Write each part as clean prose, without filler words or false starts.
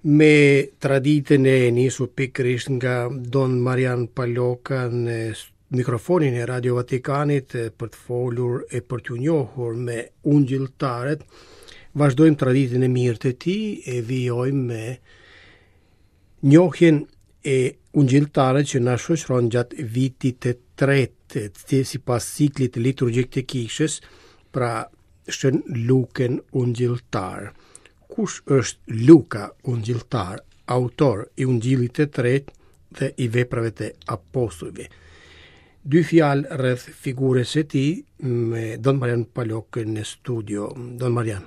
me traditën e nisur pikërisht nga Don Marian Paloka në mikrofonin e Radio Vatikanit për të folur e për t'u njohur me ungjilltarët. Vazhdojmë traditën e mirë të tij e vijojmë me njohjen e ungjilltarët që na shoqëron gjatë vitit të tretë sipas ciklit liturgjik të kishës, pra Shën Lukën ungjilltar. Kush është Luka ungjilltar, autor i ungjillit të tretë dhe i veprave të apostujve? Dy fjalë rreth figurës së tij me Don Marian Palokën në studio. Don Marian.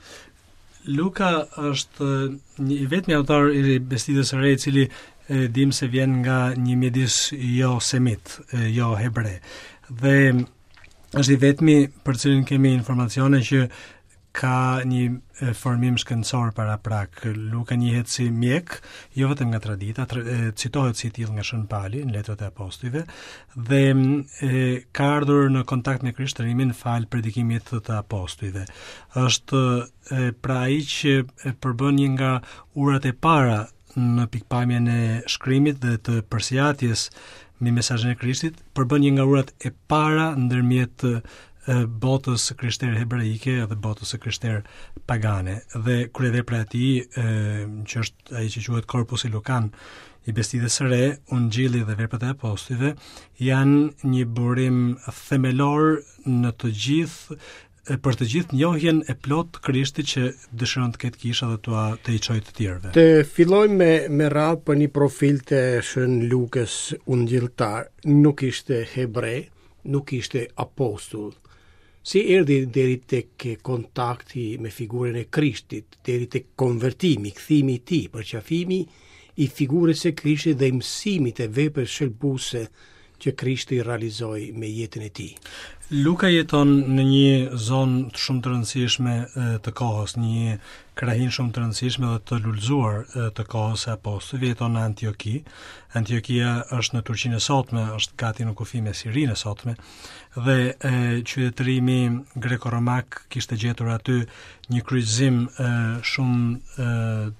Luka është i vetmi autor i Bestidës së Re i cili dim se vjen nga një mjedis jo semit, jo hebre. Dhe është i vetmi për cilin kemi informacione që ka një formim shkencor paraprak. Luka njihet si mjek, jo vetëm nga tradita, citohet si tillë nga Shën Pali në letrat e apostujve dhe ka ardhur në kontakt me krishterimin fal predikimit të apostujve. Është pra ai që përbën një nga urat e para në pikpamjen e shkrimit dhe të përsëritjes me mesazhin e Krishtit, përbën një nga urat e para ndërmjet botës krishtere hebreike dhe botës krishtere pagane. Dhe kryevepra e tij, që është ai që quhet Korpusi Lukan i Bestidës së Re, Ungjilli dhe veprat e apostujve, janë një burim themelor në të gjithë për të gjithë njohjen e plot të Krishtit që dëshiron të ketë kisha dhe të i çojë të tjerëve. Të fillojmë me radhë për një profil të Shën Lukës ungjilltar. Nuk ishte hebre, nuk ishte apostull. Si erdhi deri tek kontakti me figurën e Krishtit, deri tek konvertimi, kthimi i tij, përqafimi i figurës së Krishtit dhe mësimit e veprës shëlbuese që Krishti realizoi me jetën e tij. Luka jeton në një zonë shumë të rëndësishme të kohës, një krahinë shumë të rëndësishme dhe të lullzuar të kohës së apostujve. Jeton në Antioki. Antiokia është në Turqinë e sotme, është gati në kufi me Sirinë e sotme, dhe qytetërimi greko-romak kishte gjetur aty një kryqëzim shumë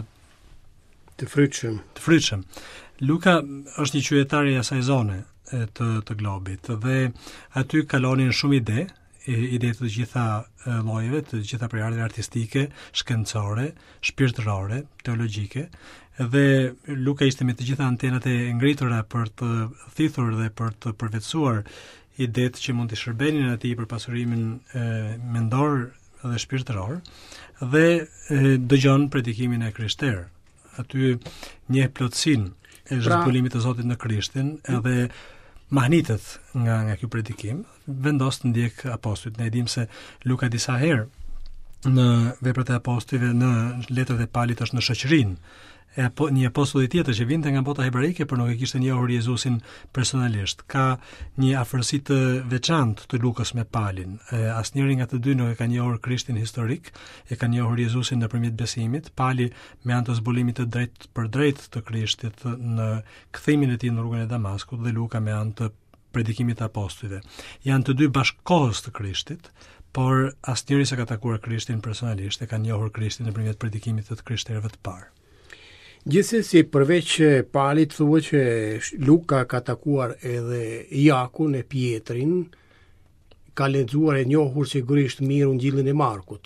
të frytshëm. Luka është një qytetar i asaj zone të globit dhe aty kalonin shumë ide të gjitha llojeve, të gjitha prerje artistike, shkencore, shpirtërore, teologjike, dhe Luka ishte me të gjitha antenat e ngritura për të thithur dhe për të përvetësuar idetë që mund të shërbenin atij për pasurimin mendor dhe shpirtëror, dhe dëgjon predikimin e krishterë. Aty njeh plotësinë e zhvillimit të Zotit në Krishtin, edhe mahnitet nga ky predikim, vendos të ndjek apostujt. Ne dimë se Luka disa herë në veprat e apostujve, në letrat e Palit, është në shoqërinë e një apostulli tjetër që vinte nga bota hebreike, por nuk e kishte njohur Jezusin personalisht. Ka një afërsi të veçantë të Lukës me Palin. Asnjëri nga të dy nuk e ka njohur Krishtin historik, e ka njohur Jezusin nëpërmjet besimit. Pali me anë të zbulimit të drejtë për drejtë të Krishtit në kthimin e tij në rrugën e Damaskut, dhe Luka me anë të predikimit të apostujve. Janë të dy bashkëkohës të Krishtit, por asnjëri s'ka takuar Krishtin personalisht, e ka njohur Krishtin nëpërmjet predikimit të krishterëve të parë. Gjithsesi, përveç Palit, thuhet që Luka ka takuar edhe Jakun e Pietrin, ka lexuar e njohur sigurisht mirë Ungjillin e Markut.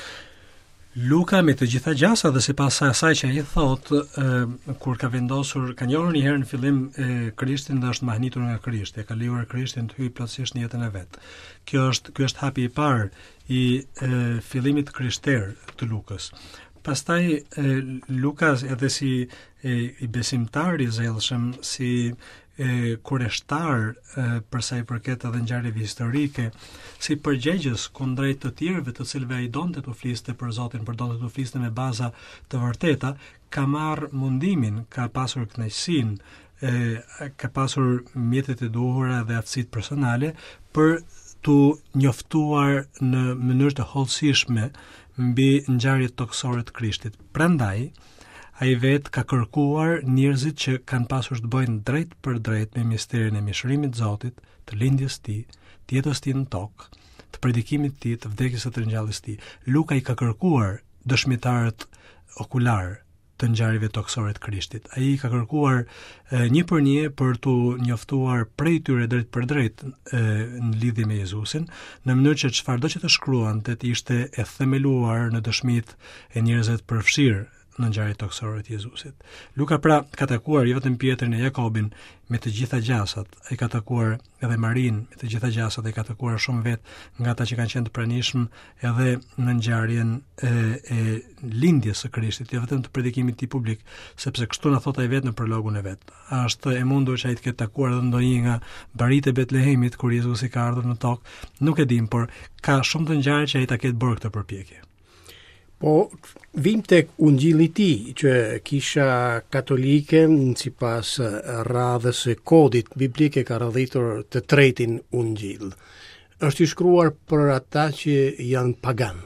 Luka me të gjitha gjasa dhe sipas asaj që ai thot, kur ka vendosur, ka njohur një herë në fillim Krishtin dhe është mahnitur nga Krishti, ka lejuar Krishtin të hyjë plotësisht në jetën e vet. Ky është hapi i parë i fillimit krishter të Lukës. Pastaj Lukas, edhe si i besimtar i zellshëm, si kureshtar për sa i përket edhe ngjarjeve historike, si përgjegjës kundrejt të tjerëve të cilëve ai donte të fliste për Zotin, por donte të fliste me baza të vërteta, ka marrë mundimin, ka pasur kënaqësinë, ka pasur mjetet e duhura dhe aftësitë personale për të njoftuar në mënyrë të hollësishme mbi ngjarjet toksore të Krishtit. Prandaj ai vetë ka kërkuar njerëzit që kanë pasur të bëjnë drejt për drejt me misterin e mishërimit të Zotit, të lindjes së tij, të jetës së tij në tokë, të predikimit të tij, të vdekjes së të ringjalljes së tij. Luka i ka kërkuar dëshmitarët okular të ngjarjeve toksore të Krishtit. Ai ka kërkuar një për një për t'u njoftuar prej tyre drejt për drejt në lidhje me Jezusin, në mënyrë që çfarëdo që të shkruante të ishte e themeluar në dëshmitë e njerëzve të përfshirë në ngjarjet toksore të Jezusit. Luka pra ka takuar jo vetëm Pjetrin e Jakobin me të gjitha gjasat, ai ka takuar edhe Marin me të gjitha gjasat, ai ka takuar shumë vetë nga ata që kanë qenë të pranishëm edhe në ngjarjen e lindjes së Krishtit, jo vetëm të predikimit të publik, sepse kështu na thot ai vetë në prologun e vet. Është e mundur që ai të ketë takuar edhe ndonjë nga baritë e Betlehemit kur Jezusi ka ardhur në tokë, nuk e dim, por ka shumë të ngjarje që ai ta ketë bërë këtë përpjekje. Po, vim tek ungjilli i tij, që Kisha Katolike sipas radhës së kodit biblik e ka radhitur të tretin ungjill. Është i shkruar për ata që janë pagan.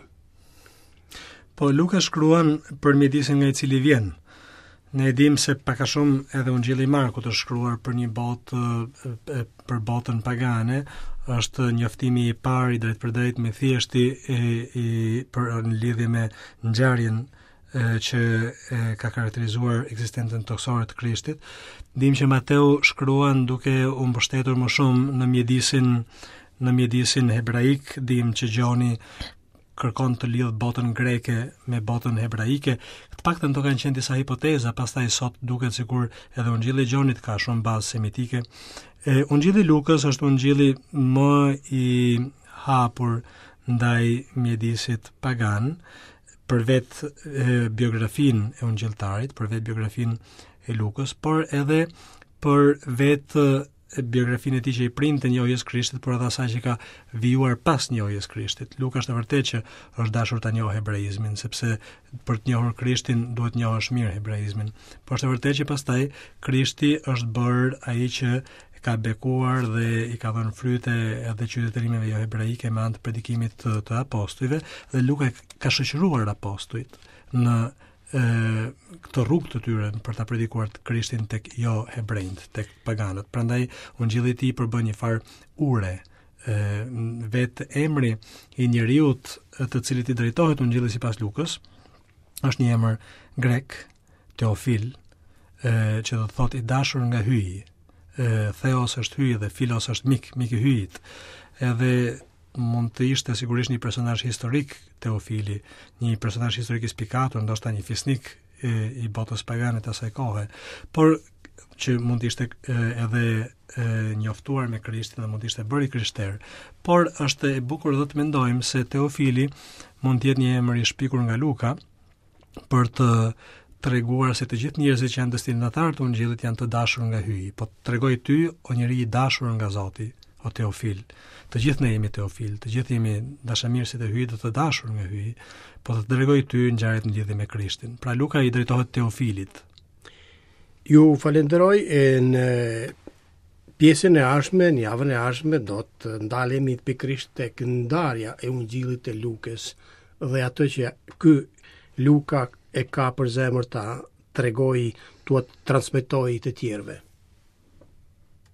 Po Luka shkruan për mjedisin nga i cili vjen. Ne e dim se pak a shumë edhe ungjilli i Markut është shkruar për një botë për botën pagane, është njoftimi i parë i drejt për drejt me thjeshti për në lidhje me ngjarjen që ka karakterizuar ekzistencën toksore të Krishtit. Dim që Mateu shkruan duke u mbështetur më shumë në mjedisin hebraik, dim që Gjoni kërkon të lidh botën greke me botën hebraike. Të paktën to kanë qenë disa hipoteza, pastaj sot duket sikur edhe ungjilli i Gjonit ka shumë bazë semitike. Ungjilli i Lukës është ungjilli më i hapur ndaj mjedisit pagan, për vetë biografinë e ungjilltarit, për vetë biografinë e Lukës, por edhe për vetë biografinë e tij që i printe njohjes Krishtit, por edhe asaj që ka vijuar pas njohjes Krishtit. Luka është vërtet që është dashur ta njohë hebraizmin, sepse për të njohur Krishtin duhet njohësh mirë hebraizmin. Por është vërtet që pastaj Krishti është bërë ai që ka bekuar dhe i ka dhënë fryte edhe qytetërimeve jo hebraike me anë të predikimit të apostujve, dhe Luka ka shoqëruar apostujt në këtë rrugë të tyre për ta predikuar Krishtin tek jo hebrejt, tek paganët. Prandaj ungjilli i tij përbën një farë ure. Vetë emri i njeriut të cilit i drejtohet ungjilli sipas Lukës është një emër grek, Teofil, që do të thotë i dashur nga hyi. Theos është hyj dhe Filos është mik i hyjit. Edhe mund të ishte sigurisht një personazh historik Teofili, një personazh historik i spikatur, ndoshta një fisnik i botës pagane të asaj kohe, por që mund të ishte edhe njoftuar me Krishtin dhe mund të ishte bërë i krishter. Por është e bukur dhe të mendojmë se Teofili mund të jetë një emër i shpikur nga Luka për të treguar se të gjithë njerëzit që janë destinatarë të ungjillit janë të dashur nga hyi. Po tregoj ty, o njeri i dashur nga Zoti, o Teofil. Të gjithë ne jemi Teofil, të gjithë jemi dashamirësit e hyjit dhe të dashur nga hyi, po të tregoj ty ngjarjet në lidhje me Krishtin. Pra Luka i drejtohet Teofilit. Ju falenderoj, në pjesën e ardhshme, në javën e ardhshme do të ndalemi pikërisht tek ndarja e ungjillit të Lukës dhe ato që ky Luka e ka për zemër ta tregoj, tuat transmetoj të tjerëve.